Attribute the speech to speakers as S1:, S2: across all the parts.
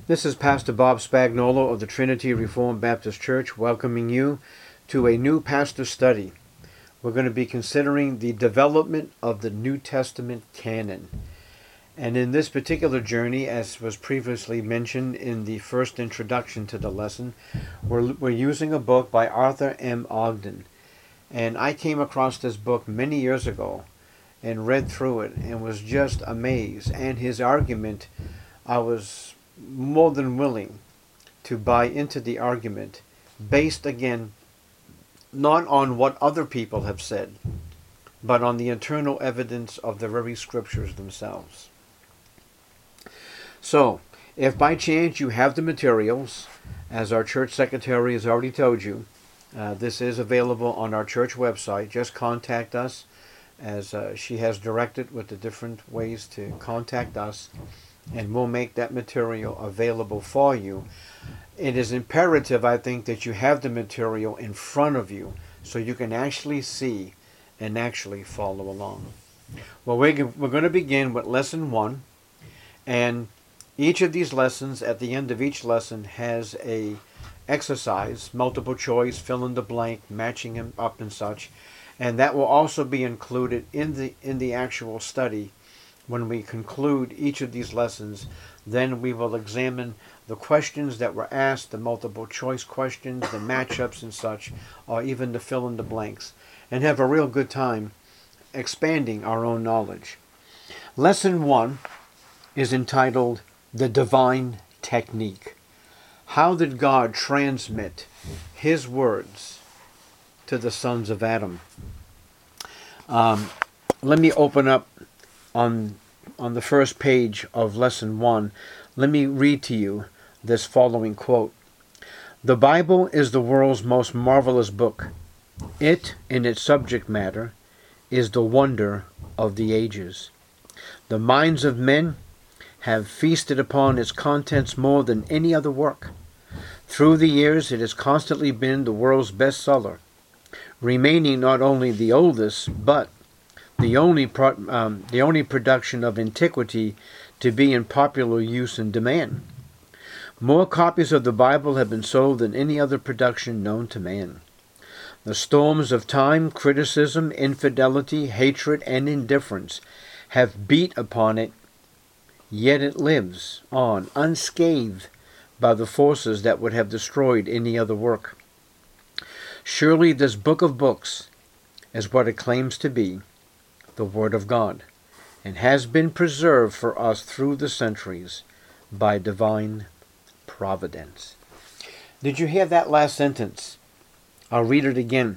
S1: This is Pastor Bob Spagnolo of the Trinity Reformed Baptist Church welcoming you to a new pastor study. We're going to be considering the development of the New Testament canon. And in this particular journey, as was previously mentioned in the first introduction to the lesson, we're using a book by Arthur M. Ogden. And I came across this book many years ago and read through it and was just amazed. And his argument, I was more than willing to buy into the argument based, again, not on what other people have said, but on the internal evidence of the very scriptures themselves. So, if by chance you have the materials, as our church secretary has already told you, this is available on our church website. Just contact us, as she has directed with the different ways to contact us, and we'll make that material available for you. It is imperative, I think, that you have the material in front of you so you can actually see and actually follow along. Well, we're going to begin with Lesson 1, and each of these lessons, at the end of each lesson, has a exercise, multiple choice, fill in the blank, matching them up and such, and that will also be included in the actual study. When we conclude each of these lessons, then we will examine the questions that were asked, the multiple choice questions, the matchups and such, or even the fill in the blanks, and have a real good time expanding our own knowledge. Lesson 1 is entitled The Divine Technique. How did God transmit His words to the sons of Adam? Let me open up on the first page of Lesson 1. Let me read to you this following quote. "The Bible is the world's most marvelous book. It, in its subject matter, is the wonder of the ages. The minds of men have feasted upon its contents more than any other work. Through the years, it has constantly been the world's bestseller, remaining not only the oldest, but the only production of antiquity to be in popular use and demand. More copies of the Bible have been sold than any other production known to man. The storms of time, criticism, infidelity, hatred, and indifference have beat upon it, yet it lives on unscathed by the forces that would have destroyed any other work. Surely this book of books is what it claims to be, the Word of God, and has been preserved for us through the centuries by divine providence." Did you hear that last sentence? I'll read it again.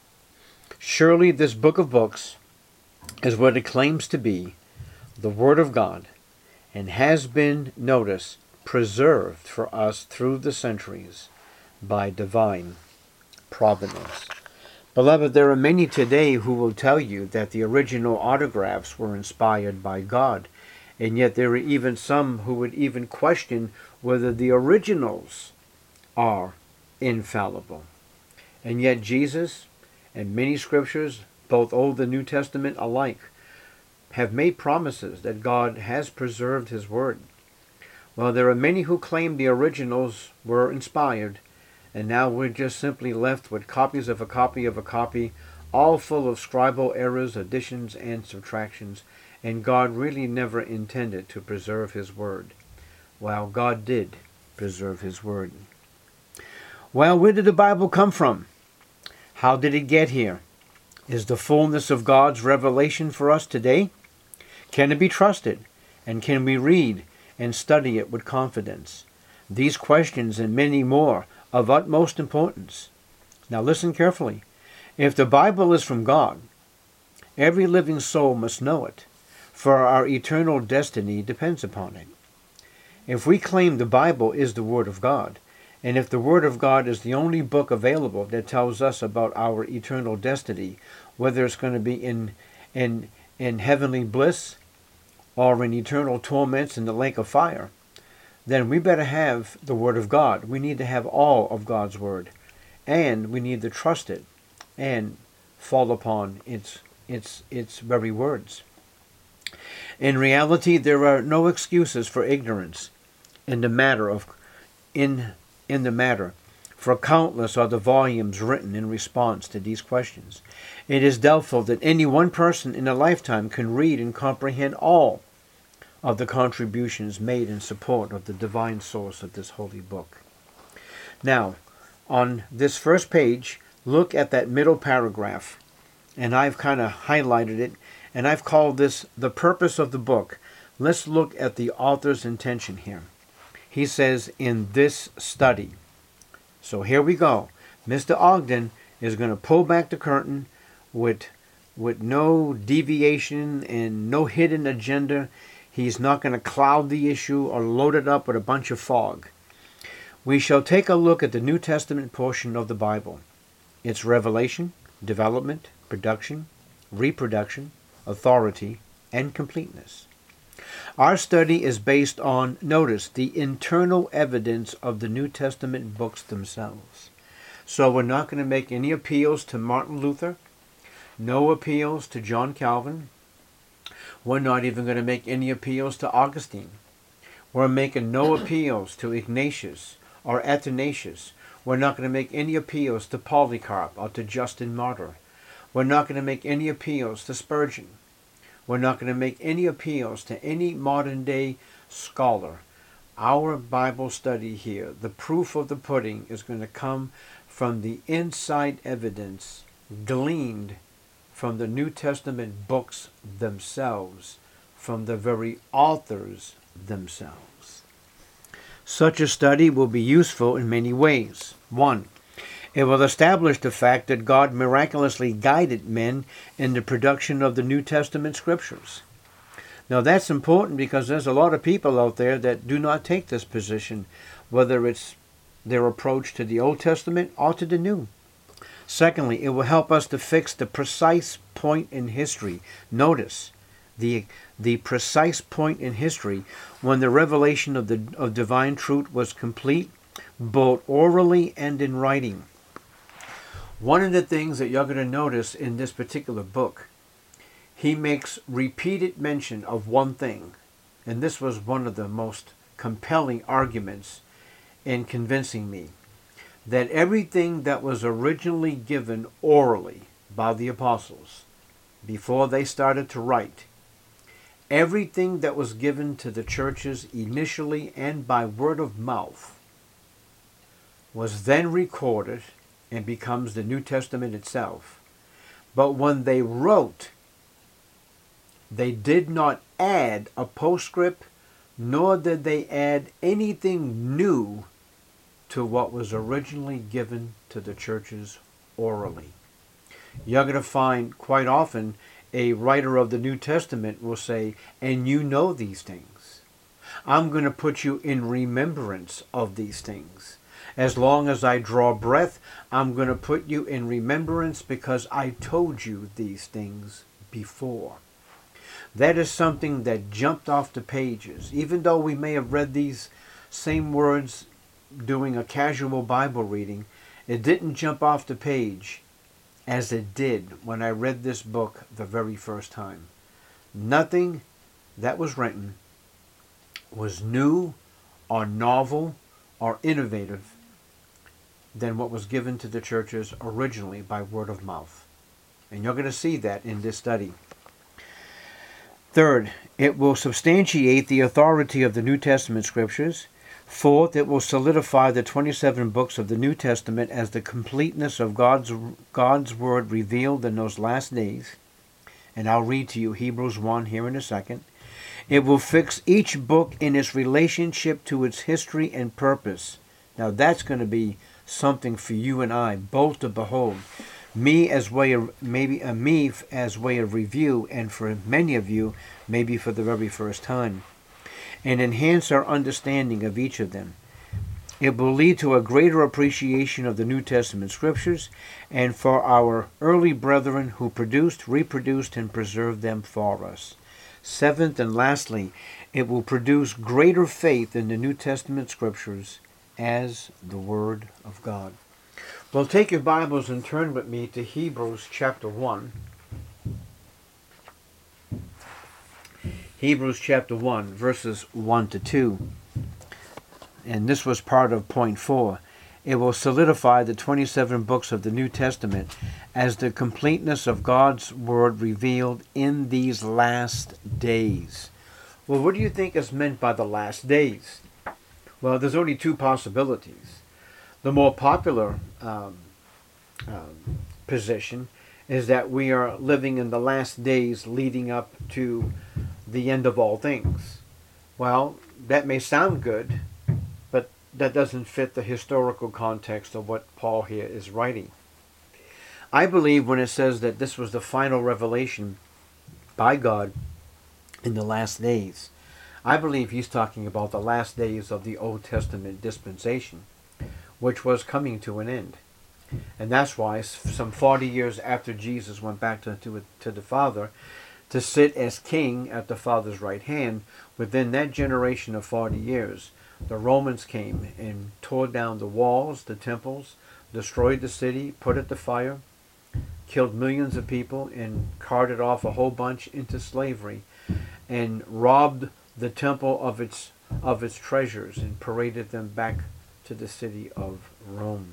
S1: Surely this book of books is what it claims to be, the Word of God, and has been, notice, preserved for us through the centuries by divine providence. Beloved, there are many today who will tell you that the original autographs were inspired by God, and yet there are even some who would even question whether the originals are infallible. And yet Jesus and many scriptures, both Old and New Testament alike, have made promises that God has preserved His Word. Well, there are many who claim the originals were inspired, and now we're just simply left with copies of a copy of a copy, all full of scribal errors, additions, and subtractions, and God really never intended to preserve His Word. Well, God did preserve His Word. Well, where did the Bible come from? How did it get here? Is the fullness of God's revelation for us today? Can it be trusted? And can we read and study it with confidence? These questions and many more of utmost importance. Now listen carefully. If the Bible is from God, every living soul must know it, for our eternal destiny depends upon it. If we claim the Bible is the Word of God, and if the Word of God is the only book available that tells us about our eternal destiny, whether it's going to be in heavenly bliss or in eternal torments in the lake of fire, then we better have the Word of God. We need to have all of God's Word, and we need to trust it and fall upon its very words. In reality, there are no excuses for ignorance. in the matter of in the matter, for countless are the volumes written in response to these questions. It is doubtful that any one person in a lifetime can read and comprehend all of the contributions made in support of the divine source of this holy book. Now, on this first page, look at that middle paragraph, and I've kind of highlighted it, and I've called this the purpose of the book. Let's look at the author's intention here. He says, in this study. So here we go. Mr. Ogden is going to pull back the curtain with no deviation and no hidden agenda. He's not going to cloud the issue or load it up with a bunch of fog. We shall take a look at the New Testament portion of the Bible, its revelation, development, production, reproduction, authority, and completeness. Our study is based on, notice, the internal evidence of the New Testament books themselves. So we're not going to make any appeals to Martin Luther, no appeals to John Calvin. We're not even going to make any appeals to Augustine. We're making no appeals to Ignatius or Athanasius. We're not going to make any appeals to Polycarp or to Justin Martyr. We're not going to make any appeals to Spurgeon. We're not going to make any appeals to any modern-day scholar. Our Bible study here, the proof of the pudding, is going to come from the inside evidence gleaned from the New Testament books themselves, from the very authors themselves. Such a study will be useful in many ways. 1. It will establish the fact that God miraculously guided men in the production of the New Testament scriptures. Now that's important because there's a lot of people out there that do not take this position, whether it's their approach to the Old Testament or to the New. Secondly, it will help us to fix the precise point in history. Notice the precise point in history when the revelation of divine truth was complete, both orally and in writing. One of the things that you're going to notice in this particular book, he makes repeated mention of one thing, and this was one of the most compelling arguments in convincing me, that everything that was originally given orally by the apostles before they started to write, everything that was given to the churches initially and by word of mouth was then recorded and becomes the New Testament itself. But when they wrote, they did not add a postscript, nor did they add anything new to what was originally given to the churches orally. You're going to find quite often a writer of the New Testament will say, and you know these things. I'm going to put you in remembrance of these things. As long as I draw breath, I'm going to put you in remembrance because I told you these things before. That is something that jumped off the pages. Even though we may have read these same words doing a casual Bible reading, it didn't jump off the page as it did when I read this book the very first time. Nothing that was written was new or novel or innovative than what was given to the churches originally by word of mouth. And you're going to see that in this study. Third, it will substantiate the authority of the New Testament scriptures. Fourth, it will solidify the 27 books of the New Testament as the completeness of God's word revealed in those last days. And I'll read to you Hebrews 1 here in a second. It will fix each book in its relationship to its history and purpose. Now that's going to be something for you and I both to behold. Me as way of review, and for many of you, maybe for the very first time, and enhance our understanding of each of them. It will lead to a greater appreciation of the New Testament scriptures, and for our early brethren who produced, reproduced, and preserved them for us. Seventh and lastly, it will produce greater faith in the New Testament scriptures as the Word of God. Well, take your Bibles and turn with me to Hebrews chapter 1. Hebrews chapter 1, verses 1 to 2. and this was part of point 4, it will solidify the 27 books of the New Testament as the completeness of God's Word revealed in these last days. Well, what do you think is meant by the last days? Well, there's only two possibilities. The more popular position is that we are living in the last days leading up to the end of all things. Well, that may sound good, but that doesn't fit the historical context of what Paul here is writing. I believe when it says that this was the final revelation by God in the last days, I believe he's talking about the last days of the Old Testament dispensation, which was coming to an end. And that's why some 40 years after Jesus went back to the Father to sit as king at the Father's right hand, within that generation of 40 years, the Romans came and tore down the walls, the temples, destroyed the city, put it to fire, killed millions of people, and carted off a whole bunch into slavery, and robbed the temple of its treasures and paraded them back to the city of Rome.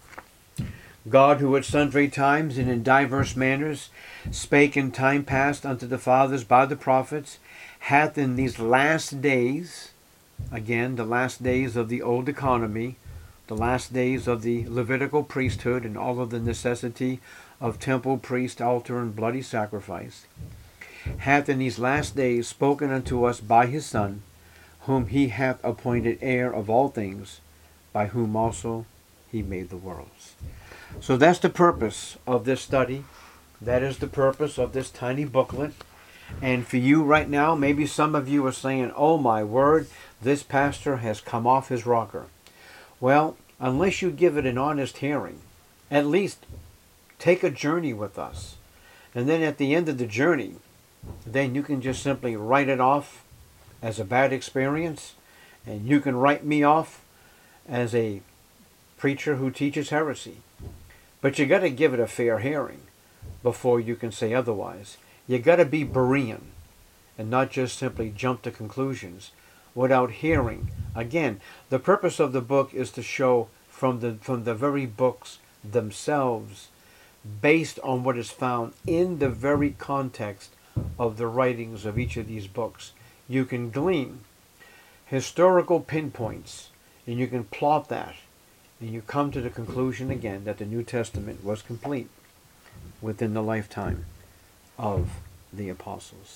S1: God, who at sundry times and in diverse manners spake in time past unto the fathers by the prophets, hath in these last days, again, the last days of the old economy, the last days of the Levitical priesthood and all of the necessity of temple, priest, altar, and bloody sacrifice, hath in these last days spoken unto us by his Son, whom he hath appointed heir of all things, by whom also he made the worlds. So that's the purpose of this study. That is the purpose of this tiny booklet. And for you right now, maybe some of you are saying, oh my word, this pastor has come off his rocker. Well, unless you give it an honest hearing, at least take a journey with us. And then at the end of the journey, then you can just simply write it off as a bad experience. And you can write me off as a preacher who teaches heresy. But you got to give it a fair hearing before you can say otherwise. You got to be Berean and not just simply jump to conclusions without hearing. Again, the purpose of the book is to show from the very books themselves, based on what is found in the very context of the writings of each of these books. You can glean historical pinpoints and you can plot that. And you come to the conclusion again that the New Testament was complete within the lifetime of the apostles.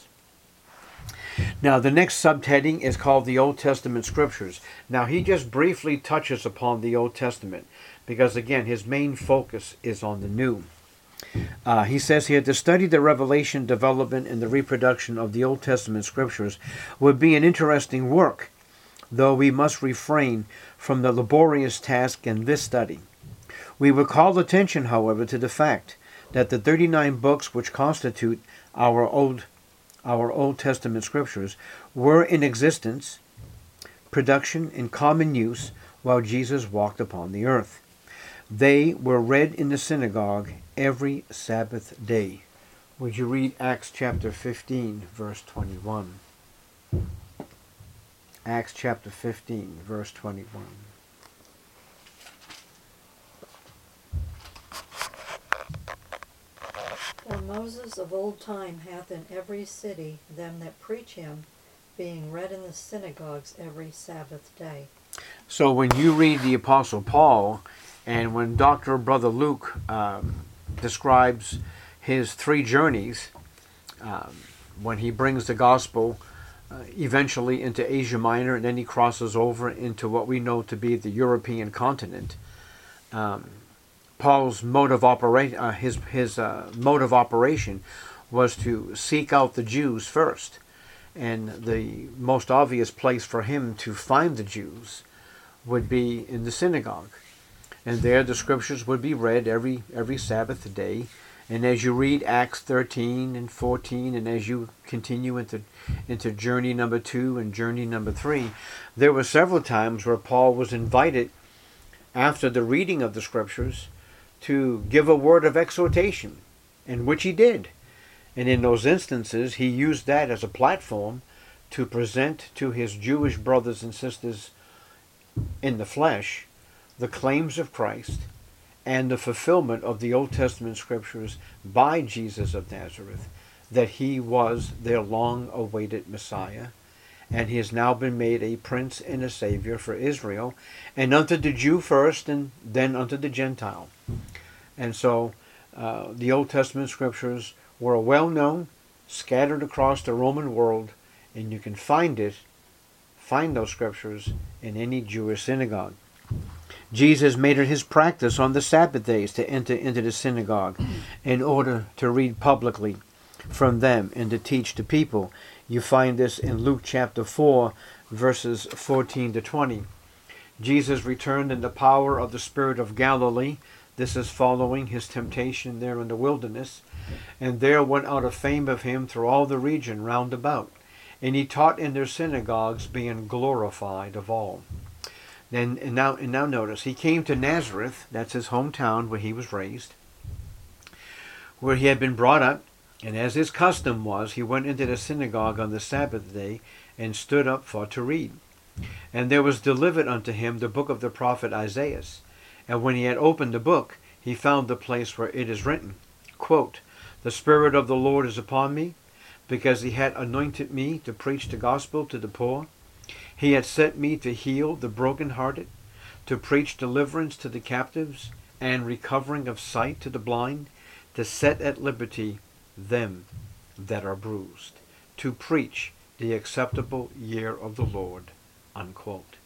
S1: Now, the next subheading is called the Old Testament Scriptures. Now, he just briefly touches upon the Old Testament because, again, his main focus is on the New. He says here, to study the revelation, development, and the reproduction of the Old Testament Scriptures would be an interesting work, though we must refrain from the laborious task in this study. We would call attention, however, to the fact that the 39 books which constitute our Old Testament Scriptures were in existence, production, and common use while Jesus walked upon the earth. They were read in the synagogue every Sabbath day. Would you read Acts chapter 15, verse 21? Acts chapter 15, verse 21.
S2: For Moses of old time hath in every city them that preach him, being read in the synagogues every Sabbath day.
S1: So when you read the Apostle Paul, and when Brother Luke describes his 3 journeys, when he brings the gospel eventually into Asia Minor, and then he crosses over into what we know to be the European continent. Paul's mode of operation, his mode of operation, was to seek out the Jews first, and the most obvious place for him to find the Jews would be in the synagogue, and there the scriptures would be read every Sabbath day. And as you read Acts 13 and 14, and as you continue into journey number 2 and journey number 3, there were several times where Paul was invited, after the reading of the scriptures, to give a word of exhortation, and which he did. And in those instances, he used that as a platform to present to his Jewish brothers and sisters in the flesh, the claims of Christ, and the fulfillment of the Old Testament scriptures by Jesus of Nazareth, that he was their long-awaited Messiah, and he has now been made a prince and a savior for Israel, and unto the Jew first, and then unto the Gentile. And so the Old Testament scriptures were well known, scattered across the Roman world, and you can find those scriptures in any Jewish synagogue. Jesus made it his practice on the Sabbath days to enter into the synagogue in order to read publicly from them and to teach the people. You find this in Luke chapter 4, verses 14 to 20. Jesus returned in the power of the Spirit of Galilee. This is following his temptation there in the wilderness. And there went out a fame of him through all the region round about. And he taught in their synagogues, being glorified of all. And now notice, he came to Nazareth, that's his hometown where he was raised, where he had been brought up. And as his custom was, he went into the synagogue on the Sabbath day and stood up for to read. And there was delivered unto him the book of the prophet Isaiah. And when he had opened the book, he found the place where it is written, quote, "The Spirit of the Lord is upon me, because he had anointed me to preach the gospel to the poor. He had sent me to heal the brokenhearted, to preach deliverance to the captives, and recovering of sight to the blind, to set at liberty them that are bruised, to preach the acceptable year of the Lord," unquote.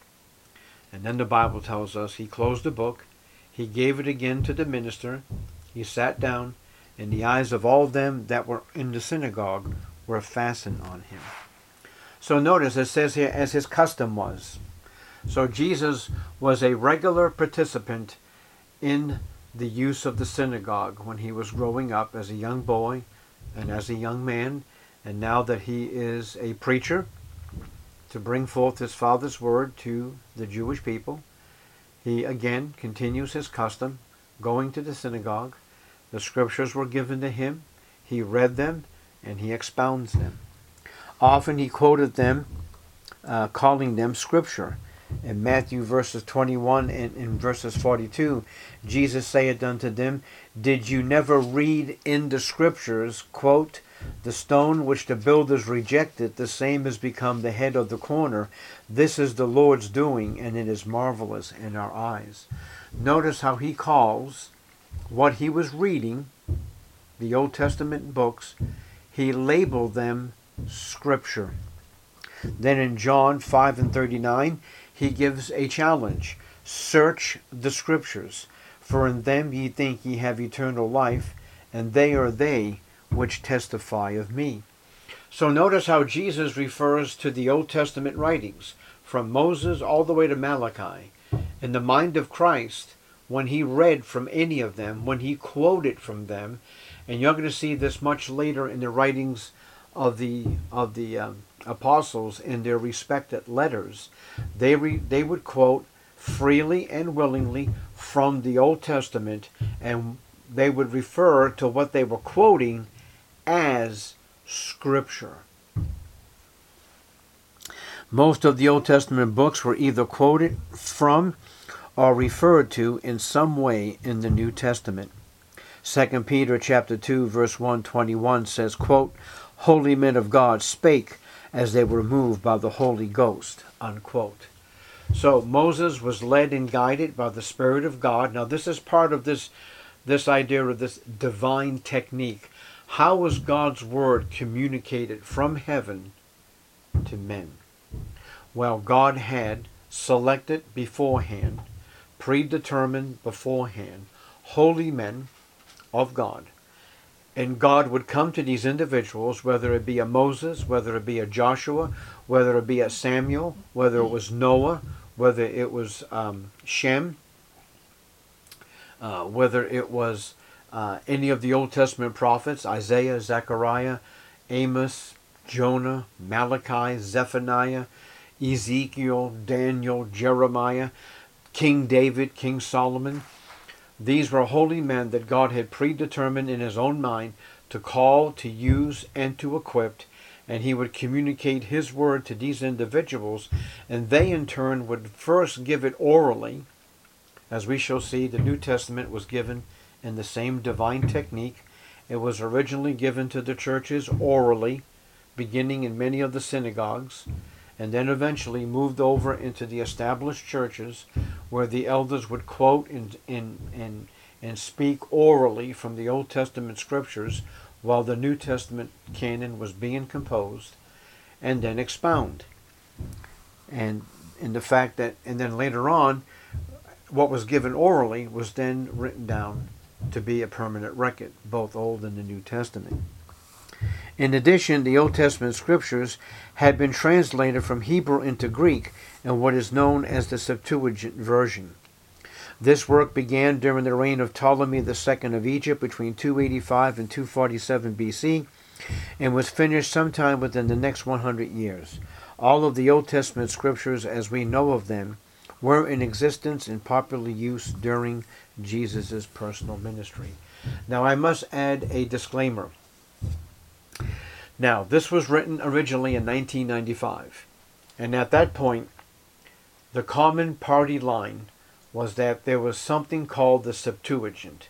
S1: And then the Bible tells us he closed the book, he gave it again to the minister, he sat down, and the eyes of all them that were in the synagogue were fastened on him. So notice it says here, as his custom was. So Jesus was a regular participant in the use of the synagogue when he was growing up as a young boy and as a young man, and now that he is a preacher to bring forth his Father's word to the Jewish people, he again continues his custom, going to the synagogue. The scriptures were given to him, he read them, and he expounds them. Often he quoted them, calling them scripture. In Matthew verses 21 and in verses 42, Jesus saith unto them, "Did you never read in the scriptures, quote, the stone which the builders rejected, the same has become the head of the corner. This is the Lord's doing, and it is marvelous in our eyes." Notice how he calls what he was reading, the Old Testament books, he labeled them scripture. Then in John 5 and 39, he gives a challenge. "Search the scriptures, for in them ye think ye have eternal life, and they are they which testify of me." So notice how Jesus refers to the Old Testament writings, from Moses all the way to Malachi. In the mind of Christ, when he read from any of them, when he quoted from them, and you're going to see this much later in the writings of the apostles in their respected letters, they would quote freely and willingly from the Old Testament, and they would refer to what they were quoting as scripture. Most of the Old Testament books were either quoted from or referred to in some way in the New Testament. 2 Peter chapter 2 verse 121 says, quote, "Holy men of God spake as they were moved by the Holy Ghost," unquote. So Moses was led and guided by the Spirit of God. Now this is part of this idea of this divine technique. How was God's word communicated from heaven to men? Well, God had selected beforehand, predetermined beforehand, holy men of God. And God would come to these individuals, whether it be a Moses, whether it be a Joshua, whether it be a Samuel, whether it was Noah, whether it was Shem, whether it was any of the Old Testament prophets, Isaiah, Zechariah, Amos, Jonah, Malachi, Zephaniah, Ezekiel, Daniel, Jeremiah, King David, King Solomon. These were holy men that God had predetermined in his own mind to call, to use, and to equip. and he would communicate his word to these individuals, and they in turn would first give it orally. As we shall see, the New Testament was given in the same divine technique. It was originally given to the churches orally, beginning in many of the synagogues, and then eventually moved over into the established churches, where the elders would quote and speak orally from the Old Testament scriptures while the New Testament canon was being composed, and then expound. And in the fact that, and then later on, what was given orally was then written down to be a permanent record, both Old and the New Testament. In addition, the Old Testament scriptures had been translated from Hebrew into Greek in what is known as the Septuagint version. This work began during the reign of Ptolemy II of Egypt between 285 and 247 BC and was finished sometime within the next 100 years. All of the Old Testament scriptures, as we know of them, were in existence in popular use during Jesus' personal ministry. Now, I must add a disclaimer. Now, this was written originally in 1995, and at that point, the common party line was that there was something called the Septuagint.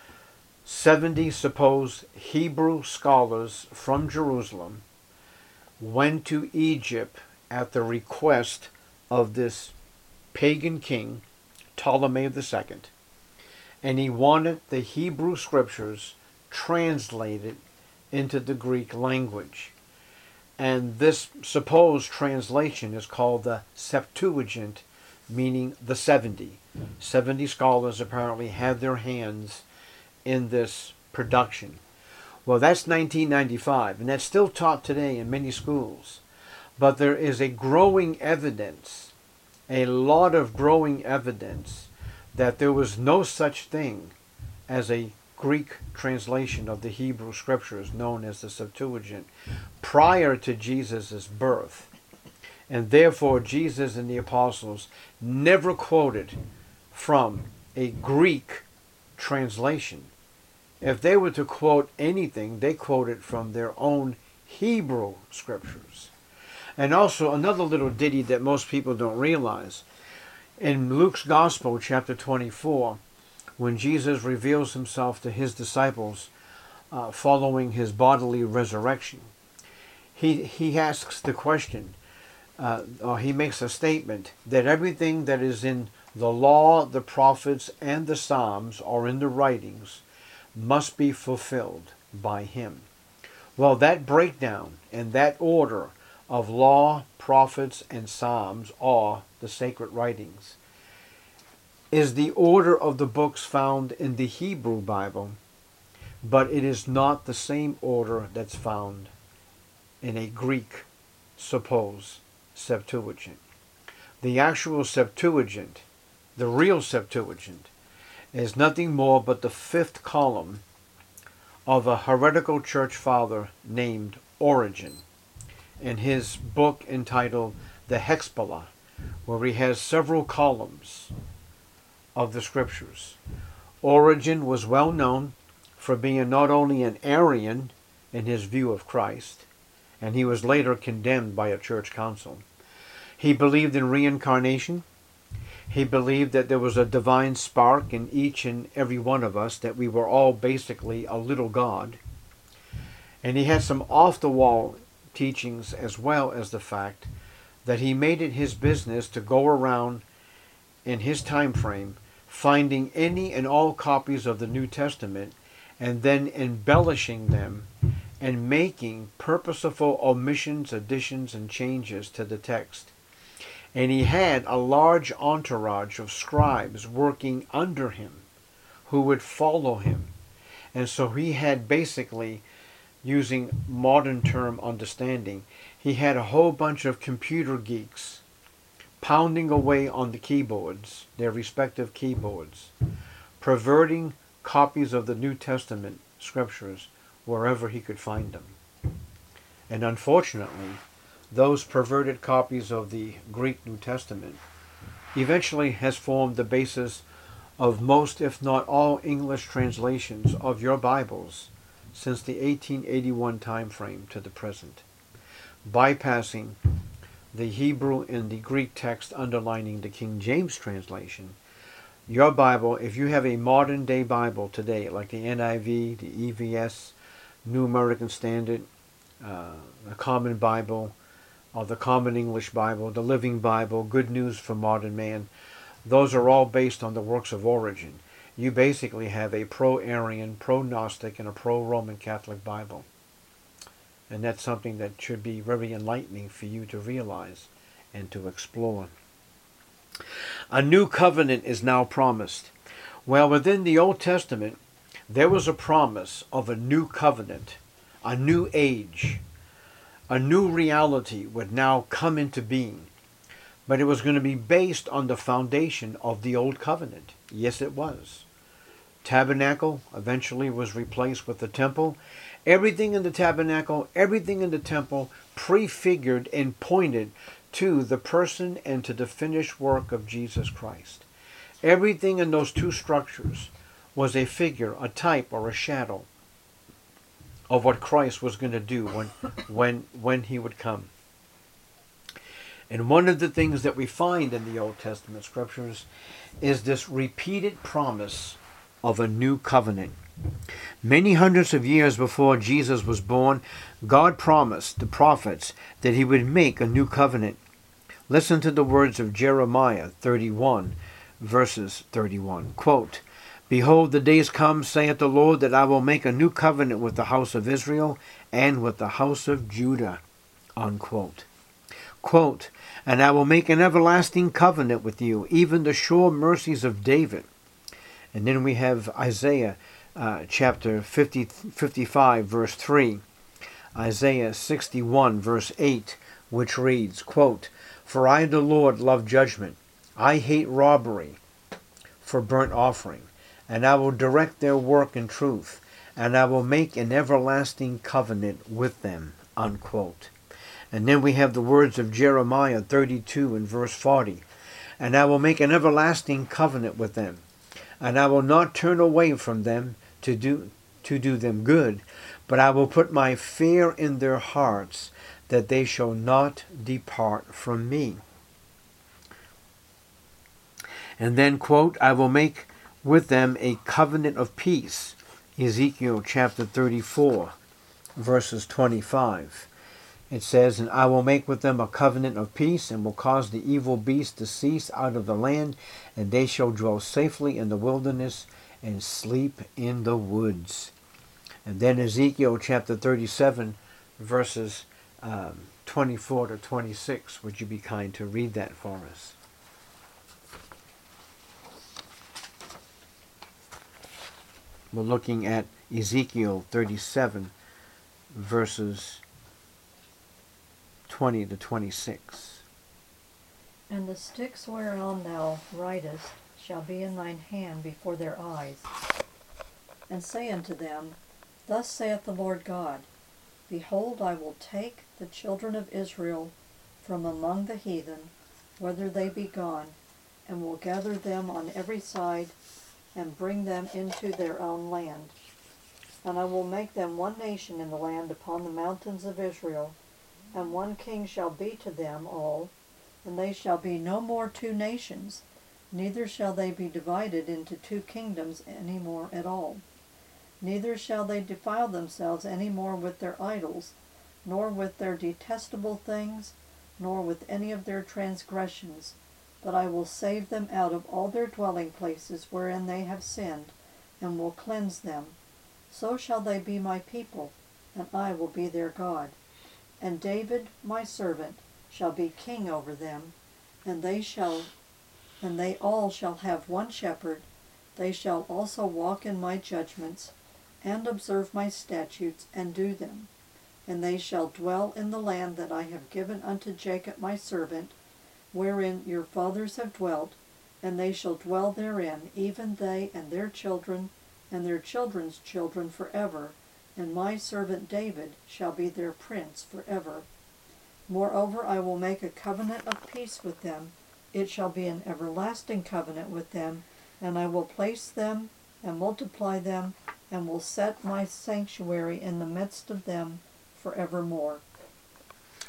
S1: 70 supposed Hebrew scholars from Jerusalem went to Egypt at the request of this pagan king, Ptolemy II, and he wanted the Hebrew scriptures translated into the Greek language. And this supposed translation is called the Septuagint, meaning the 70. 70 scholars apparently had their hands in this production. Well, that's 1995, and that's still taught today in many schools. But there is a growing evidence, a lot of growing evidence, that there was no such thing as a Greek translation of the Hebrew scriptures known as the Septuagint prior to Jesus' birth. And therefore, Jesus and the apostles never quoted from a Greek translation. If they were to quote anything, they quoted from their own Hebrew scriptures. And also, another little ditty that most people don't realize. In Luke's Gospel, chapter 24, when Jesus reveals himself to his disciples following his bodily resurrection, he asks the question, or he makes a statement that everything that is in the law, the prophets, and the Psalms, or in the writings, must be fulfilled by him. Well, that breakdown and that order of law, prophets, and Psalms, or the sacred writings, is the order of the books found in the Hebrew Bible, but it is not the same order that's found in a Greek, supposed, Septuagint. The actual Septuagint, the real Septuagint, is nothing more but the fifth column of a heretical church father named Origen in his book entitled the Hexapla, where he has several columns of the scriptures. Origen was well known for being not only an Arian in his view of Christ, and he was later condemned by a church council. He believed in reincarnation. He believed that there was a divine spark in each and every one of us, that we were all basically a little God. And he had some off-the-wall teachings, as well as the fact that he made it his business to go around in his time frame finding any and all copies of the New Testament and then embellishing them and making purposeful omissions, additions, and changes to the text. And he had a large entourage of scribes working under him who would follow him. And so he had basically, using modern term understanding, he had a whole bunch of computer geeks pounding away on the keyboards, their respective keyboards, perverting copies of the New Testament scriptures wherever he could find them. And unfortunately, those perverted copies of the Greek New Testament eventually has formed the basis of most, if not all, English translations of your Bibles since the 1881 time frame to the present. bypassing the Hebrew and the Greek text, underlining the King James translation. Your Bible, if you have a modern day Bible today, like the NIV, the EVS, New American Standard, the Common Bible, or the Common English Bible, the Living Bible, Good News for Modern Man, those are all based on the works of Origen. You basically have a pro-Arian, pro-Gnostic, and a pro-Roman Catholic Bible. And that's something that should be very enlightening for you to realize and to explore. A new covenant is now promised. Well, within the Old Testament, there was a promise of a new covenant, a new age. A new reality would now come into being. But it was going to be based on the foundation of the Old Covenant. Yes, it was. Tabernacle eventually was replaced with the temple. Everything in the tabernacle, everything in the temple prefigured and pointed to the person and to the finished work of Jesus Christ. Everything in those two structures was a figure, a type, or a shadow of what Christ was going to do when he would come. And one of the things that we find in the Old Testament scriptures is this repeated promise of a new covenant. Many hundreds of years before Jesus was born, God promised the prophets that he would make a new covenant. Listen to the words of Jeremiah 31, verses 31. Quote, "Behold, the days come, saith the Lord, that I will make a new covenant with the house of Israel and with the house of Judah." Unquote. Quote, "And I will make an everlasting covenant with you, even the sure mercies of David." And then we have Isaiah chapter 55, verse 3. Isaiah 61, verse 8, which reads, quote, "For I, the Lord, love judgment. I hate robbery for burnt offering. And I will direct their work in truth. And I will make an everlasting covenant with them." Unquote. And then we have the words of Jeremiah 32 and verse 40. "And I will make an everlasting covenant with them. And I will not turn away from them to do them good, but I will put my fear in their hearts, that they shall not depart from me." And then, quote, "I will make with them a covenant of peace." Ezekiel chapter 34, verses 25. It says, "And I will make with them a covenant of peace, and will cause the evil beast to cease out of the land, and they shall dwell safely in the wilderness and sleep in the woods." And then Ezekiel chapter 37, verses 24 to 26. Would you be kind to read that for us? We're looking at Ezekiel 37, verses 20 to 26.
S2: "And the sticks whereon thou writest shall be in thine hand before their eyes. And say unto them, Thus saith the Lord God, Behold, I will take the children of Israel from among the heathen, whither they be gone, and will gather them on every side, and bring them into their own land. And I will make them one nation in the land upon the mountains of Israel, and one king shall be to them all, and they shall be no more two nations, neither shall they be divided into two kingdoms any more at all. Neither shall they defile themselves any more with their idols, nor with their detestable things, nor with any of their transgressions, but I will save them out of all their dwelling places wherein they have sinned, and will cleanse them. So shall they be my people, and I will be their God. And David my servant shall be king over them, and they all shall have one shepherd. They shall also walk in my judgments, and observe my statutes, and do them. And they shall dwell in the land that I have given unto Jacob my servant, wherein your fathers have dwelt, and they shall dwell therein, even they and their children, and their children's children forever, and my servant David shall be their prince forever. Moreover, I will make a covenant of peace with them. It shall be an everlasting covenant with them, and I will place them and multiply them, and will set my sanctuary in the midst of them forevermore."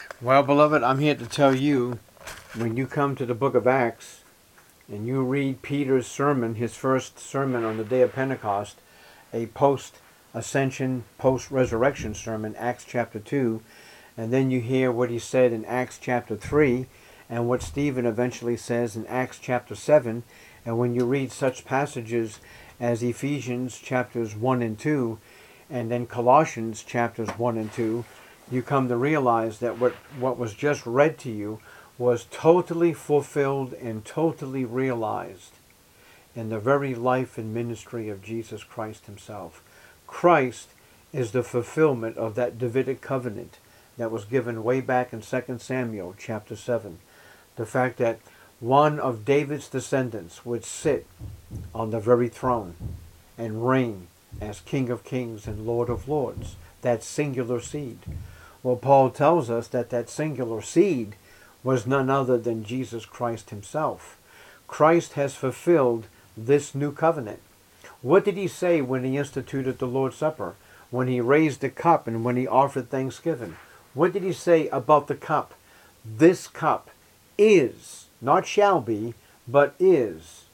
S1: Well, beloved, I'm here to tell you, when you come to the book of Acts and you read Peter's sermon, his first sermon on the day of Pentecost, a post-ascension, post-resurrection sermon, Acts chapter 2, and then you hear what he said in Acts chapter 3, and what Stephen eventually says in Acts chapter 7, and when you read such passages as Ephesians chapters 1 and 2, and then Colossians chapters 1 and 2, you come to realize that what was just read to you was totally fulfilled and totally realized in the very life and ministry of Jesus Christ himself. Christ is the fulfillment of that Davidic covenant that was given way back in 2 Samuel chapter 7. The fact that one of David's descendants would sit on the very throne and reign as King of Kings and Lord of Lords, that singular seed. Well, Paul tells us that that singular seed was none other than Jesus Christ himself. Christ has fulfilled this new covenant. What did he say when he instituted the Lord's Supper? When he raised the cup and when he offered thanksgiving? What did he say about the cup? This cup is, not shall be, but is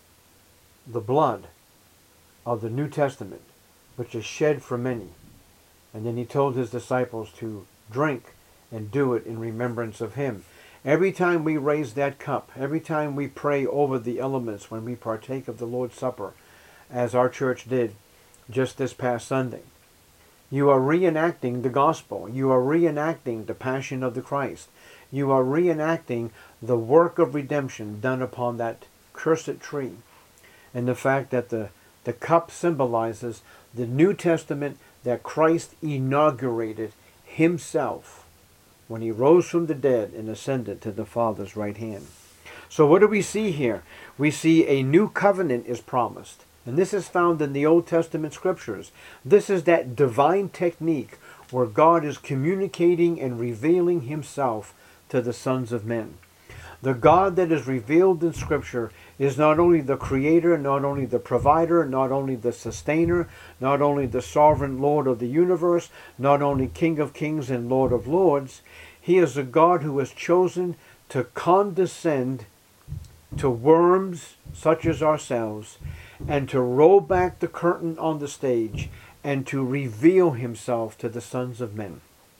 S1: the blood of the New Testament, which is shed for many. And then he told his disciples to drink and do it in remembrance of him. Every time we raise that cup, every time we pray over the elements when we partake of the Lord's Supper, as our church did just this past Sunday, you are reenacting the gospel. You are reenacting the passion of the Christ. You are reenacting the work of redemption done upon that cursed tree. And the fact that the cup symbolizes the New Testament that Christ inaugurated himself when he rose from the dead and ascended to the Father's right hand. So what do we see here? We see a new covenant is promised. And this is found in the Old Testament scriptures. This is that divine technique where God is communicating and revealing himself to the sons of men. The God that is revealed in Scripture is not only the creator, not only the provider, not only the sustainer, not only the sovereign Lord of the universe, not only King of kings and Lord of lords. He is a God who has chosen to condescend to worms such as ourselves and to roll back the curtain on the stage and to reveal himself to the sons of men.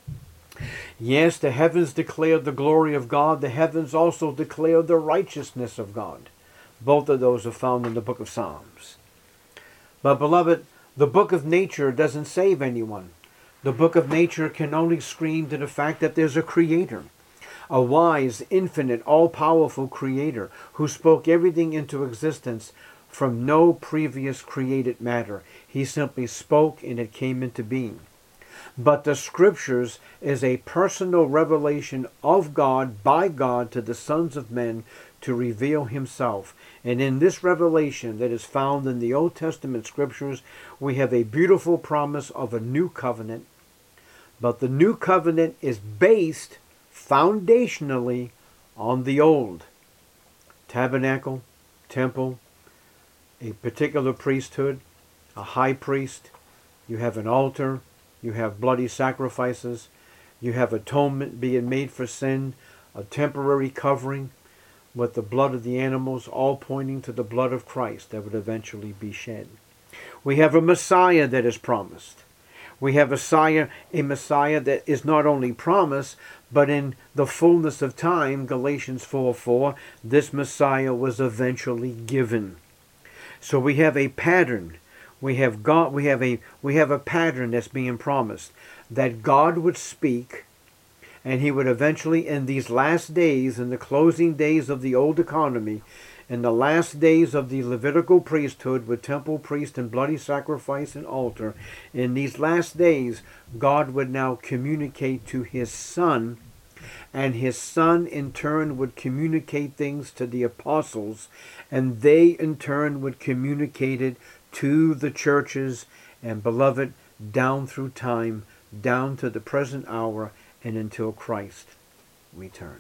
S1: Yes, the heavens declare the glory of God. The heavens also declare the righteousness of God. Both of those are found in the book of Psalms. But beloved, the book of nature doesn't save anyone. The book of nature can only scream to the fact that there's a creator. A wise, infinite, all-powerful creator who spoke everything into existence from no previous created matter. He simply spoke and it came into being. But the Scriptures is a personal revelation of God by God to the sons of men to reveal himself. And in this revelation that is found in the Old Testament Scriptures, we have a beautiful promise of a new covenant. But the new covenant is based foundationally on the old. Tabernacle, temple, a particular priesthood, a high priest, you have an altar, you have bloody sacrifices, you have atonement being made for sin, a temporary covering with the blood of the animals, all pointing to the blood of Christ that would eventually be shed. We have a Messiah that is promised. We have a Messiah that is not only promised, but in the fullness of time, Galatians 4:4, this Messiah was eventually given. So we have a pattern. We have a pattern that's being promised, that God would speak, and he would eventually, in these last days, in the closing days of the old economy, in the last days of the Levitical priesthood with temple priest and bloody sacrifice and altar, in these last days, God would now communicate to his Son, and his Son in turn would communicate things to the apostles, and they in turn would communicate it to the churches, and beloved, down through time, down to the present hour, and until Christ returns.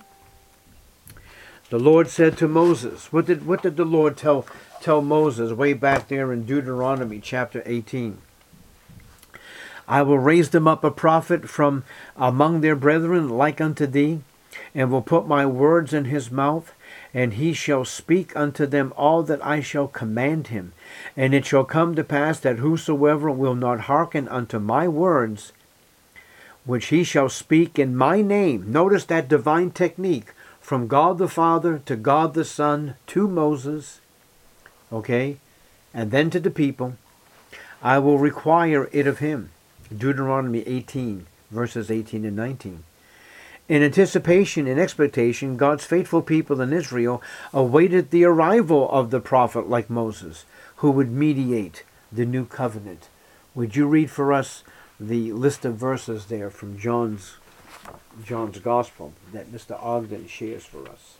S1: The Lord said to Moses, what did the Lord tell Moses way back there in Deuteronomy chapter 18? I will raise them up a prophet from among their brethren like unto thee, and will put my words in his mouth, and he shall speak unto them all that I shall command him. And it shall come to pass that whosoever will not hearken unto my words, which he shall speak in my name. Notice that divine technique from God the Father to God the Son to Moses, okay, and then to the people. I will require it of him. Deuteronomy 18, verses 18 and 19. In anticipation and expectation, God's faithful people in Israel awaited the arrival of the prophet like Moses, who would mediate the new covenant. Would you read for us the list of verses there from John's Gospel that Mr. Ogden shares for us?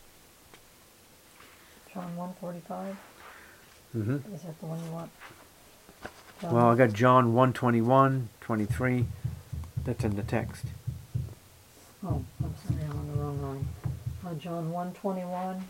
S2: John 1:45.
S1: Mm-hmm.
S2: Is that the one you want?
S1: Well, I got John 1:21, 23. That's in the text.
S2: Oh, I'm sorry, I'm on the wrong line. John 1:21.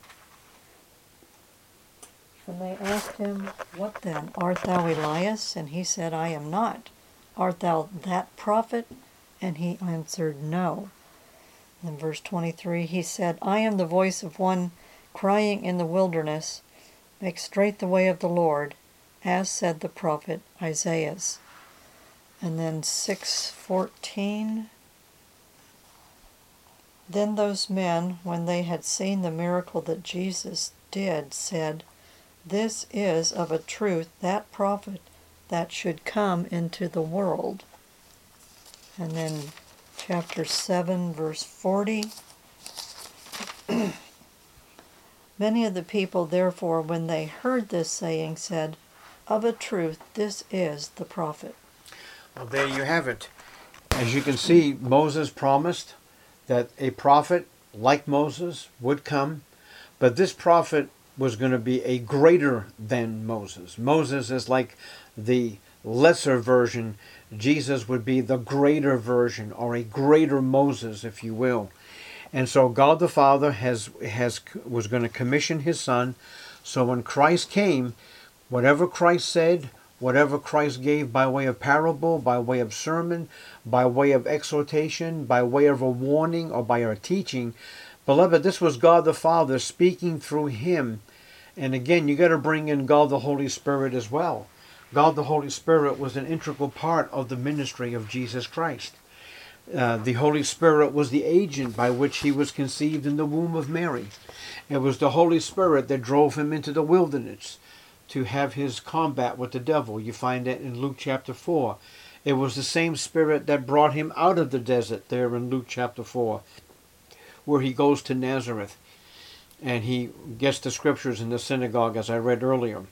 S2: And they asked him, What then? Art thou Elias? And he said, I am not. Art thou that prophet? And he answered, No. In verse 23, he said, I am the voice of one crying in the wilderness, Make straight the way of the Lord, as said the prophet Isaiah. And then 6:14. Then those men, when they had seen the miracle that Jesus did, said, This is of a truth that prophet that should come into the world. And then chapter 7, verse 40. Many of the people, therefore, when they heard this saying, said, Of a truth, this is the prophet.
S1: Well, there you have it. As you can see, Moses promised that a prophet like Moses would come, but this prophet was going to be a greater than Moses. Moses is like the lesser version. Jesus would be the greater version, or a greater Moses, if you will. And so God the Father was going to commission his Son. So when Christ came, whatever Christ said, whatever Christ gave by way of parable, by way of sermon, by way of exhortation, by way of a warning, or by a teaching, beloved, this was God the Father speaking through him. And again, you got to bring in God the Holy Spirit as well. God the Holy Spirit was an integral part of the ministry of Jesus Christ. The Holy Spirit was the agent by which he was conceived in the womb of Mary. It was the Holy Spirit that drove him into the wilderness to have his combat with the devil. You find that in Luke chapter 4. It was the same Spirit that brought him out of the desert there in Luke chapter 4, where he goes to Nazareth and he gets the scriptures in the synagogue, as I read earlier.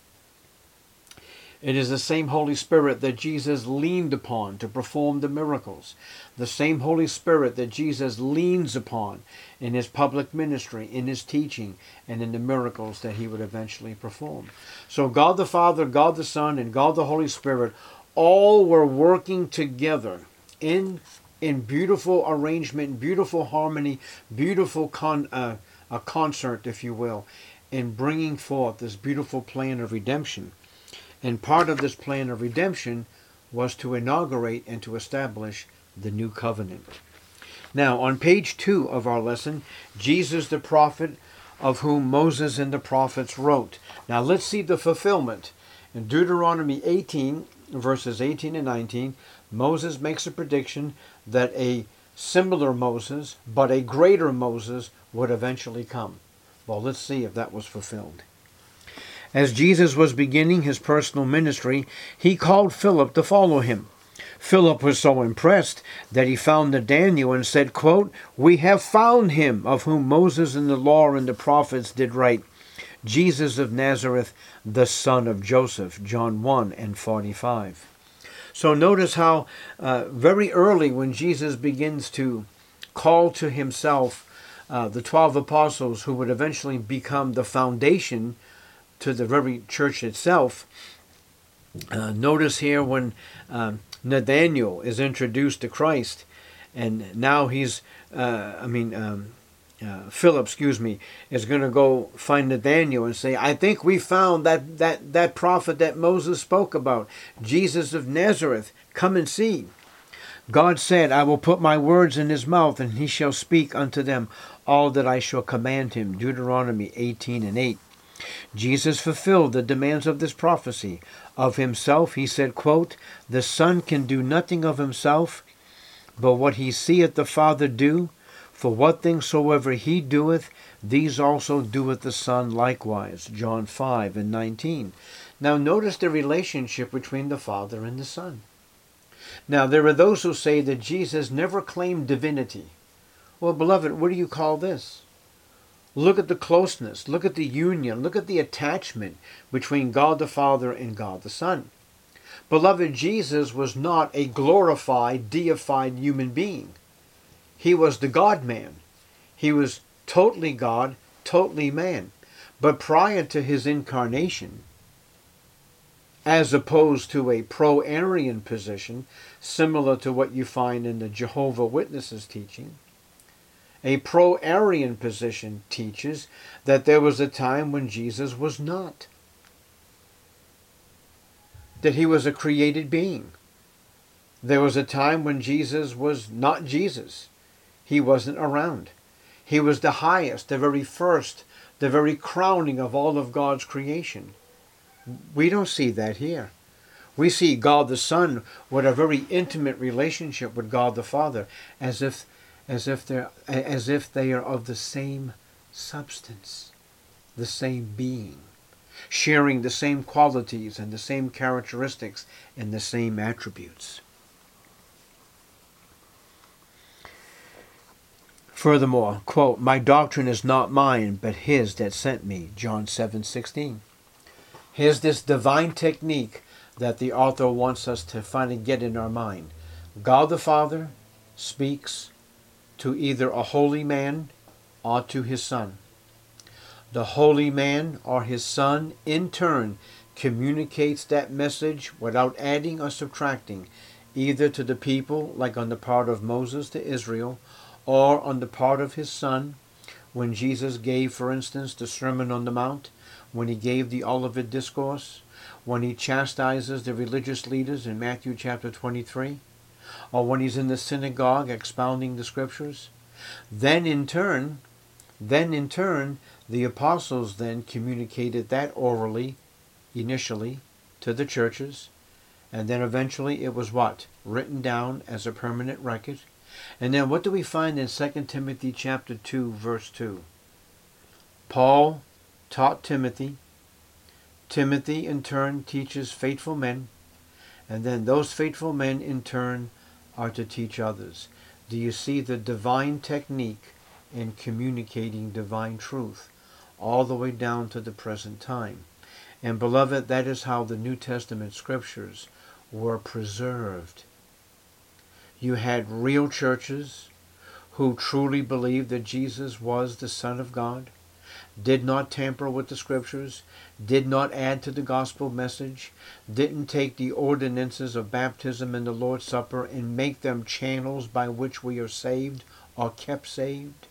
S1: It is the same Holy Spirit that Jesus leaned upon to perform the miracles. The same Holy Spirit that Jesus leans upon in his public ministry, in his teaching, and in the miracles that he would eventually perform. So God the Father, God the Son, and God the Holy Spirit all were working together in beautiful arrangement, beautiful harmony, beautiful a concert, if you will, in bringing forth this beautiful plan of redemption. And part of this plan of redemption was to inaugurate and to establish the new covenant. Now, on page 2 of our lesson, Jesus the prophet, of whom Moses and the prophets wrote. Now, let's see the fulfillment. In Deuteronomy 18, verses 18 and 19, Moses makes a prediction that a similar Moses, but a greater Moses, would eventually come. Well, let's see if that was fulfilled. As Jesus was beginning his personal ministry, he called Philip to follow him. Philip was so impressed that he found Nathanael and said, quote, We have found him of whom Moses and the law and the prophets did write, Jesus of Nazareth, the son of Joseph. John 1 and 45. So notice how very early when Jesus begins to call to himself the 12 apostles who would eventually become the foundation to the very church itself. Notice here when Nathanael is introduced to Christ, and now he's, Philip, is going to go find Nathanael and say, I think we found that prophet that Moses spoke about, Jesus of Nazareth. Come and see. God said, I will put my words in his mouth, and he shall speak unto them all that I shall command him. Deuteronomy 18:8. Jesus fulfilled the demands of this prophecy. Of himself he said, quote, the Son can do nothing of himself, but what he seeth the Father do, for what things soever he doeth, these also doeth the Son likewise. John 5:19. Now notice the relationship between the Father and the Son. Now there are those who say that Jesus never claimed divinity. Well, beloved, what do you call this? Look at the closeness, look at the union, look at the attachment between God the Father and God the Son. Beloved, Jesus was not a glorified, deified human being. He was the God-man. He was totally God, totally man. But prior to his incarnation, as opposed to a pro-Arian position, similar to what you find in the Jehovah's Witnesses teaching, a pro-Arian position teaches that there was a time when Jesus was not. That he was a created being. There was a time when Jesus was not Jesus. He wasn't around. He was the highest, the very first, the very crowning of all of God's creation. We don't see that here. We see God the Son with a very intimate relationship with God the Father, as if they are of the same substance, the same being, sharing the same qualities and the same characteristics and the same attributes. Furthermore, quote, my doctrine is not mine, but his that sent me. John 7:16. Here's this divine technique that the author wants us to finally get in our mind. God the Father speaks to either a holy man or to his Son. The holy man or his Son in turn communicates that message without adding or subtracting, either to the people, like on the part of Moses to Israel, or on the part of his Son, when Jesus gave, for instance, the Sermon on the Mount, when he gave the Olivet Discourse, when he chastises the religious leaders in Matthew chapter 23, or when he's in the synagogue expounding the Scriptures. Then in turn, the apostles then communicated that orally, initially, to the churches, and then eventually it was what? Written down as a permanent record. And then what do we find in 2 Timothy chapter 2, verse 2? Paul taught Timothy. Timothy in turn teaches faithful men. And then those faithful men in turn are to teach others. Do you see the divine technique in communicating divine truth all the way down to the present time? And beloved, that is how the New Testament scriptures were preserved. You had real churches who truly believed that Jesus was the Son of God, did not tamper with the scriptures, did not add to the gospel message, didn't take the ordinances of baptism and the Lord's Supper and make them channels by which we are saved or kept saved.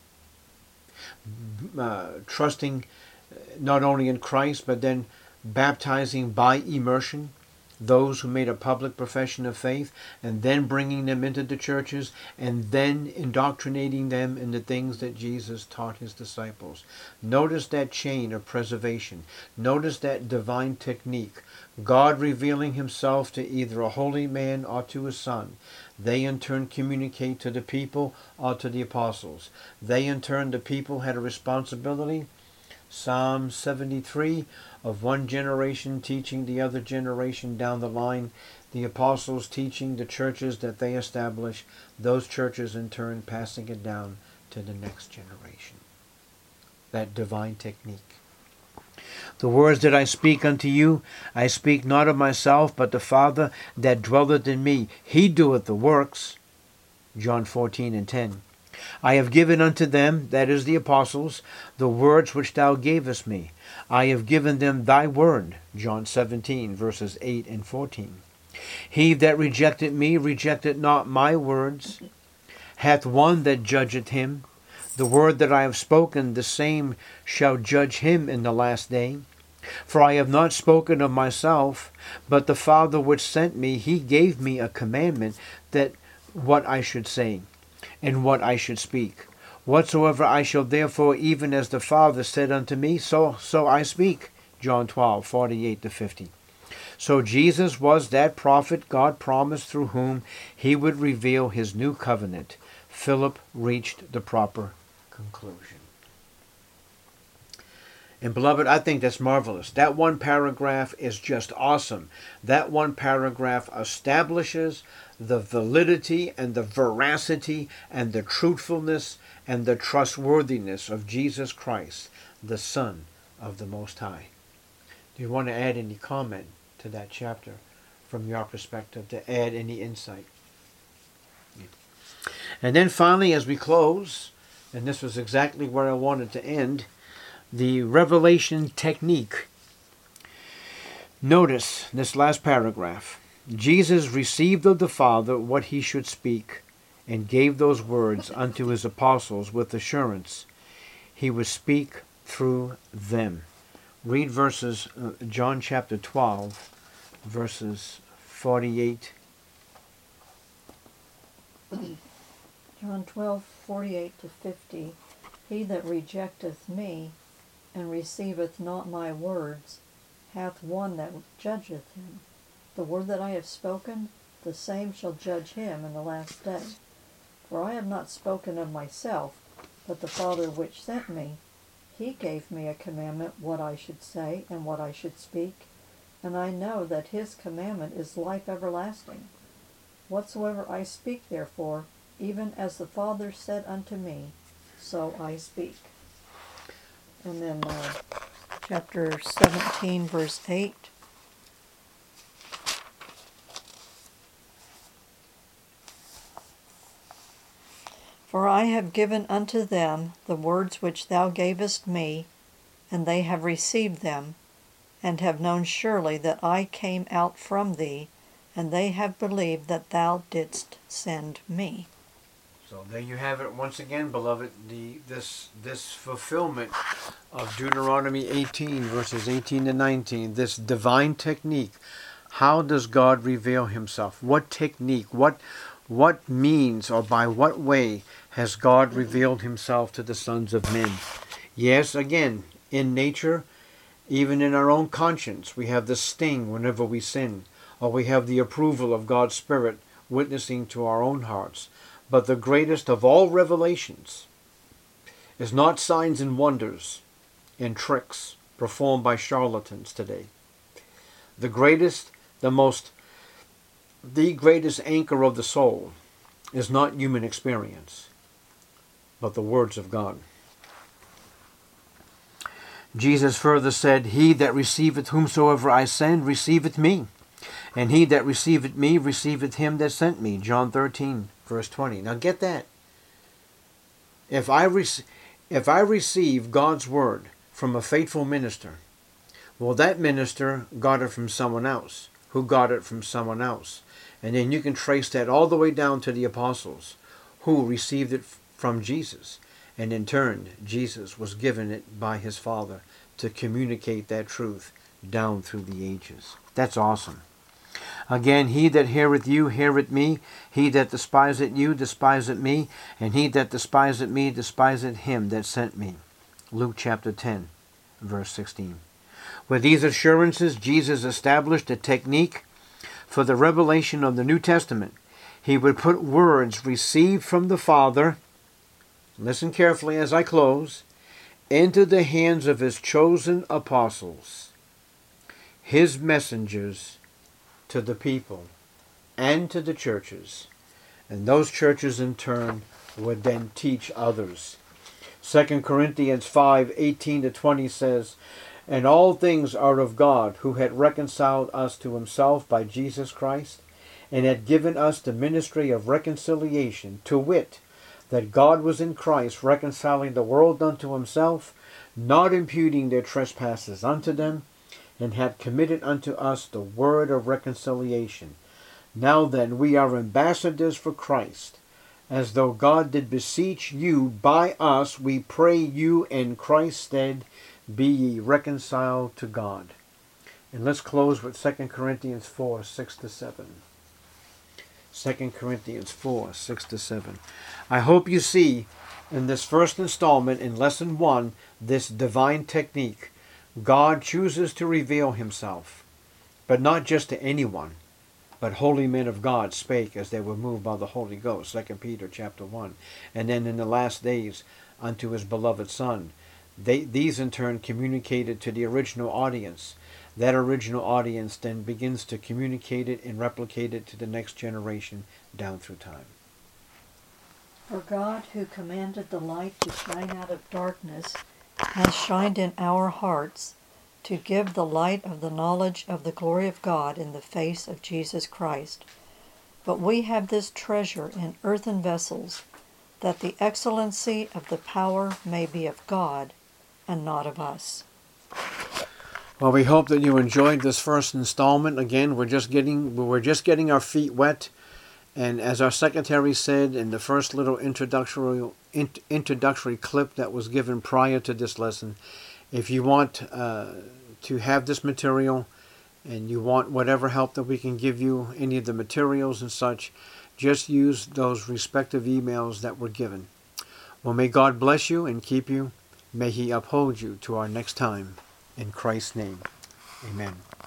S1: Trusting not only in Christ, but then baptizing by immersion those who made a public profession of faith, and then bringing them into the churches, and then indoctrinating them in the things that Jesus taught his disciples. Notice that chain of preservation. Notice that divine technique. God revealing himself to either a holy man or to his Son. They in turn communicate to the people or to the apostles. They in turn, the people had a responsibility. Psalm 73, of one generation teaching the other generation down the line, the apostles teaching the churches that they establish, those churches in turn passing it down to the next generation. That divine technique. The words that I speak unto you, I speak not of myself, but the Father that dwelleth in me, he doeth the works. John 14:10. I have given unto them, that is the apostles, the words which thou gavest me. I have given them thy word. John 17, verses 8 and 14. He that rejected me rejected not my words, hath one that judgeth him. The word that I have spoken, the same shall judge him in the last day. For I have not spoken of myself, but the Father which sent me, he gave me a commandment that what I should say, and what I should speak. Whatsoever I shall therefore, even as the Father said unto me, so I speak. John 12:48-50. So Jesus was that prophet God promised through whom he would reveal his new covenant. Philip reached the proper conclusion. And beloved, I think that's marvelous. That one paragraph is just awesome. That one paragraph establishes the validity and the veracity and the truthfulness and the trustworthiness of Jesus Christ, the Son of the Most High. Do you want to add any comment to that chapter from your perspective, to add any insight? And then finally, as we close, and this was exactly where I wanted to end, the revelation technique. Notice this last paragraph. Jesus received of the Father what he should speak, and gave those words unto his apostles with assurance. He would speak through them. Read verses, John chapter 12, verses 48.
S2: John 12:48-50. He that rejecteth me, and receiveth not my words, hath one that judgeth him. The word that I have spoken, the same shall judge him in the last day. For I have not spoken of myself, but the Father which sent me, he gave me a commandment what I should say and what I should speak, and I know that his commandment is life everlasting. Whatsoever I speak therefore, even as the Father said unto me, so I speak. And then chapter 17, verse 8. For I have given unto them the words which thou gavest me, and they have received them, and have known surely that I came out from thee, and they have believed that thou didst send me.
S1: So there you have it once again, beloved, this fulfillment of Deuteronomy 18, verses 18-19, this divine technique. How does God reveal himself? What technique, what means, or by what way has God revealed himself to the sons of men? Yes, again, in nature, even in our own conscience, we have the sting whenever we sin, or we have the approval of God's Spirit witnessing to our own hearts. But the greatest of all revelations is not signs and wonders and tricks performed by charlatans today. The greatest anchor of the soul is not human experience, but the words of God. Jesus further said, He that receiveth whomsoever I send receiveth me, and he that receiveth me receiveth him that sent me. John 13, verse 20. Now get that. If I receive God's word from a faithful minister, well, that minister got it from someone else, who got it from someone else. And then you can trace that all the way down to the apostles, who received it from Jesus. And in turn, Jesus was given it by his Father to communicate that truth down through the ages. That's awesome. Again, he that heareth you, heareth me. He that despiseth you, despiseth me. And he that despiseth me, despiseth him that sent me. Luke chapter 10, verse 16. With these assurances, Jesus established a technique for the revelation of the New Testament. He would put words received from the Father, listen carefully as I close, into the hands of his chosen apostles, his messengers to the people and to the churches. And those churches in turn would then teach others. 2 Corinthians 5:18-20 says, And all things are of God, who had reconciled us to himself by Jesus Christ, and had given us the ministry of reconciliation, to wit, that God was in Christ reconciling the world unto himself, not imputing their trespasses unto them, and had committed unto us the word of reconciliation. Now then, we are ambassadors for Christ, as though God did beseech you by us, we pray you in Christ's stead, be ye reconciled to God. And let's close with 2 Corinthians 4, 6 to 7. 2 Corinthians 4, 6 to 7. I hope you see in this first installment in Lesson 1 this divine technique. God chooses to reveal himself, but not just to anyone, but holy men of God spake as they were moved by the Holy Ghost, 2 Peter chapter 1. And then in the last days unto his beloved Son. These in turn communicated to the original audience. That original audience then begins to communicate it and replicate it to the next generation down through time.
S2: For God, who commanded the light to shine out of darkness, has shined in our hearts to give the light of the knowledge of the glory of God in the face of Jesus Christ. But we have this treasure in earthen vessels, that the excellency of the power may be of God and not of us.
S1: Well, we hope that you enjoyed this first installment. Again, we're just getting our feet wet. And as our secretary said in the first little introductory clip that was given prior to this lesson, if you want to have this material and you want whatever help that we can give you, any of the materials and such, just use those respective emails that were given. Well, may God bless you and keep you. May he uphold you to our next time. In Christ's name, amen.